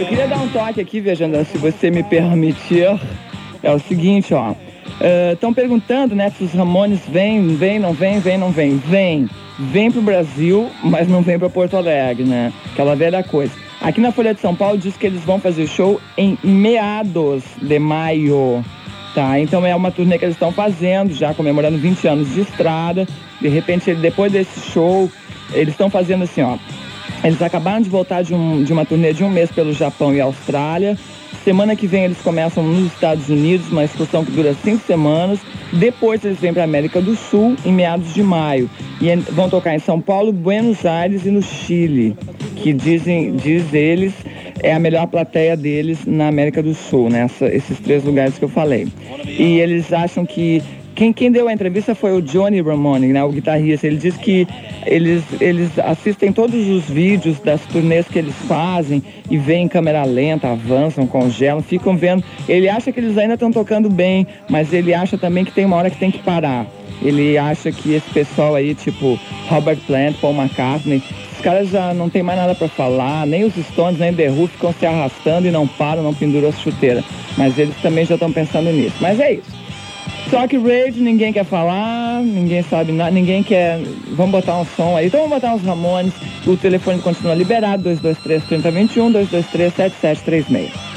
Eu queria dar um toque aqui, Viajandão, se você me permitir. É o seguinte, ó. Estão perguntando, né, se os Ramones vêm, não vêm. Vem pro Brasil, mas não vem pra Porto Alegre, né? Aquela velha coisa. Aqui na Folha de São Paulo diz que eles vão fazer show em meados de maio, tá? Então é uma turnê que eles estão fazendo, já comemorando 20 anos de estrada. De repente, depois desse show, eles estão fazendo assim, ó. Eles acabaram de voltar de uma turnê de 1 mês pelo Japão e Austrália. Semana que vem eles começam nos Estados Unidos, uma excursão que dura 5 semanas. Depois eles vêm para a América do Sul, em meados de maio. E vão tocar em São Paulo, Buenos Aires e no Chile, que diz eles, é a melhor plateia deles na América do Sul, né? Esses 3 lugares que eu falei. E eles acham que... Quem deu a entrevista foi o Johnny Ramone, né, o guitarrista. Ele disse que eles assistem todos os vídeos das turnês que eles fazem e veem em câmera lenta, avançam, congelam, ficam vendo. Ele acha que eles ainda estão tocando bem, mas ele acha também que tem uma hora que tem que parar. Ele acha que esse pessoal aí, tipo Robert Plant, Paul McCartney, os caras já não tem mais nada pra falar, nem os Stones, nem The Who ficam se arrastando e não param, não penduram as chuteiras. Mas eles também já estão pensando nisso. Mas é isso. Talk Radio, ninguém quer falar, ninguém sabe nada, ninguém quer... Vamos botar um som aí. Então vamos botar uns Ramones. O telefone continua liberado, 223-3021, 223-7736.